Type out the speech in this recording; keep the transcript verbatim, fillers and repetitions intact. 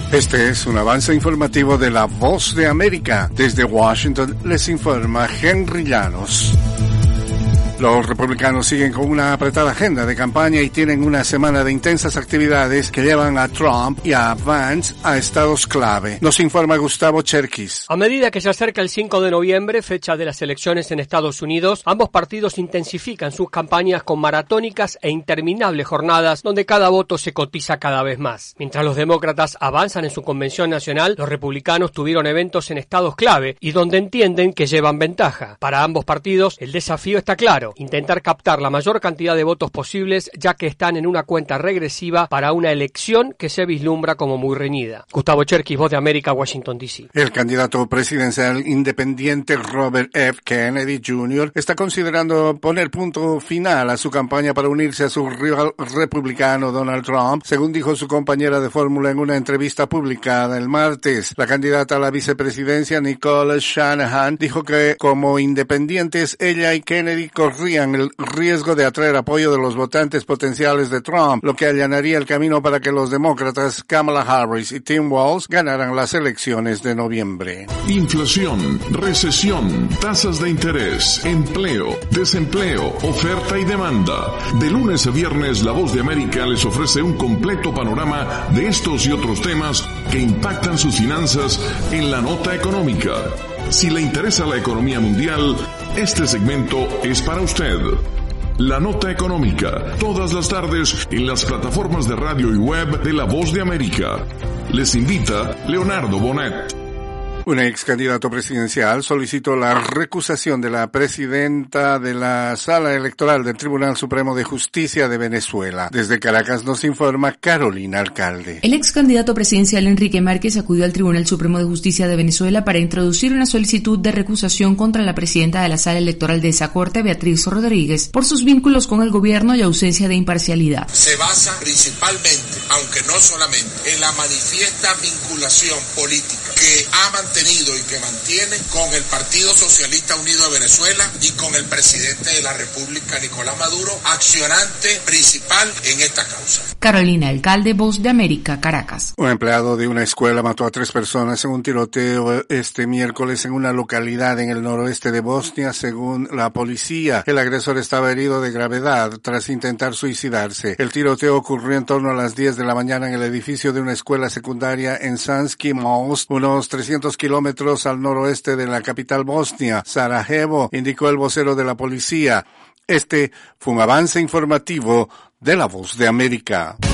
Este es un avance informativo de La Voz de América. Desde Washington les informa Henry Llanos. Los republicanos siguen con una apretada agenda de campaña y tienen una semana de intensas actividades que llevan a Trump y a Vance a estados clave. Nos informa Gustavo Cherkis. A medida que se acerca el cinco de noviembre, fecha de las elecciones en Estados Unidos, ambos partidos intensifican sus campañas con maratónicas e interminables jornadas donde cada voto se cotiza cada vez más. Mientras los demócratas avanzan en su convención nacional, los republicanos tuvieron eventos en estados clave y donde entienden que llevan ventaja. Para ambos partidos, el desafío está claro: intentar captar la mayor cantidad de votos posibles, ya que están en una cuenta regresiva para una elección que se vislumbra como muy reñida. Gustavo Cherkis, Voz de América, Washington, D C. El candidato presidencial independiente Robert F. Kennedy junior está considerando poner punto final a su campaña para unirse a su rival republicano Donald Trump, según dijo su compañera de fórmula en una entrevista publicada el martes. La candidata a la vicepresidencia, Nicole Shanahan, dijo que como independientes ella y Kennedy corrían el riesgo de atraer apoyo de los votantes potenciales de Trump, lo que allanaría el camino para que los demócratas Kamala Harris y Tim Walz ganaran las elecciones de noviembre. Inflación, recesión, tasas de interés, empleo, desempleo, oferta y demanda. De lunes a viernes, La Voz de América les ofrece un completo panorama de estos y otros temas que impactan sus finanzas en la nota económica. Si le interesa la economía mundial, este segmento es para usted. La nota económica, todas las tardes en las plataformas de radio y web de La Voz de América. Les invita Leonardo Bonet. Un ex candidato presidencial solicitó la recusación de la presidenta de la Sala Electoral del Tribunal Supremo de Justicia de Venezuela. Desde Caracas nos informa Carolina Alcalde. El ex candidato presidencial Enrique Márquez acudió al Tribunal Supremo de Justicia de Venezuela para introducir una solicitud de recusación contra la presidenta de la Sala Electoral de esa corte, Beatriz Rodríguez, por sus vínculos con el gobierno y ausencia de imparcialidad. Se basa principalmente, aunque no solamente, en la manifiesta vinculación política que ha mantenido y que mantiene con el Partido Socialista Unido de Venezuela y con el presidente de la República, Nicolás Maduro, accionante principal en esta causa. Carolina Alcalde, Voz de América, Caracas. Un empleado de una escuela mató a tres personas en un tiroteo este miércoles en una localidad en el noroeste de Bosnia, según la policía. El agresor estaba herido de gravedad tras intentar suicidarse. El tiroteo ocurrió en torno a las diez de la mañana en el edificio de una escuela secundaria en Sanski Most, unos trescientos kilómetros al noroeste de la capital bosnia, Sarajevo, indicó el vocero de la policía. Este fue un avance informativo de La Voz de América.